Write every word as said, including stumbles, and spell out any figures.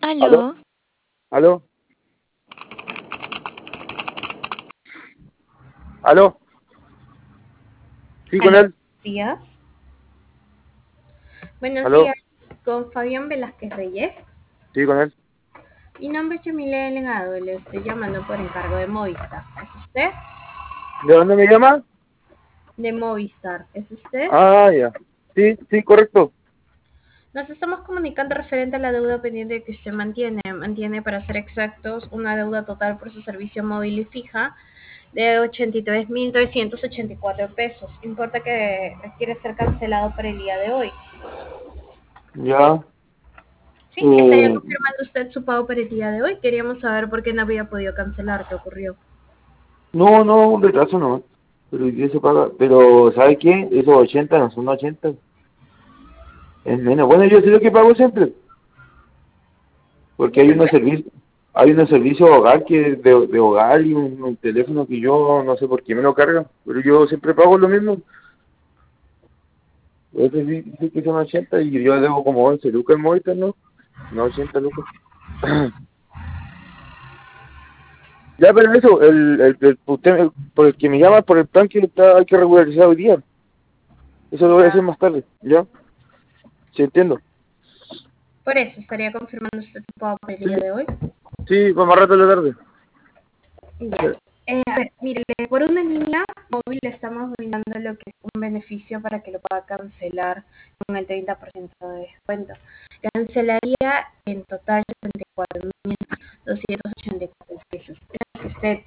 ¿Aló? Aló, ¿Aló? ¿Aló? ¿Sí con Aló, él? buenos días. Buenos ¿Aló? días, con Fabián Velázquez Reyes. ¿Sí con él? Mi nombre es Yamile Legado y le estoy llamando por encargo de Movistar. ¿Es usted? ¿De dónde me llama? De Movistar. ¿Es usted? Ah, ya. Sí, sí, correcto. Nos estamos comunicando referente a la deuda pendiente que usted mantiene. Mantiene, para ser exactos, una deuda total por su servicio móvil y fija de ochenta y tres mil trescientos ochenta y cuatro pesos. Importa que requiere ser cancelado para el día de hoy. Ya. ¿Sí? ¿Estaría Eh, confirmando usted su pago para el día de hoy? Queríamos saber por qué no había podido cancelar. ¿Qué ocurrió? no, no, un retraso no. Pero hoy día se paga. Pero, ¿sabe qué? Esos ochenta no son ochenta. Es menos. Bueno, yo sé lo que pago siempre. Porque hay unos Disculpe. servicios, hay unos servicios hogar que de, de hogar y un, un teléfono que yo no sé por qué me lo cargan. Pero yo siempre pago lo mismo. Ese sí dice que son ochenta y yo debo como once lucas en Movistar, ¿no? No, ochenta lucas. Ya, pero eso, el, el, el- usted, el- por el que me llama, por el plan que está, hay que regularizar hoy día. Eso lo voy a hacer Ya. más tarde, ¿ya? Sí, entiendo. Por eso, ¿estaría confirmando usted su pago para el Sí, día de hoy? sí, va más rato de la tarde. Ya. Eh, a ver, mire, por una línea móvil le estamos brindando lo que es un beneficio para que lo pueda cancelar con el treinta por ciento de descuento. Cancelaría en total setenta y cuatro mil doscientos ochenta y cuatro pesos. Creo que usted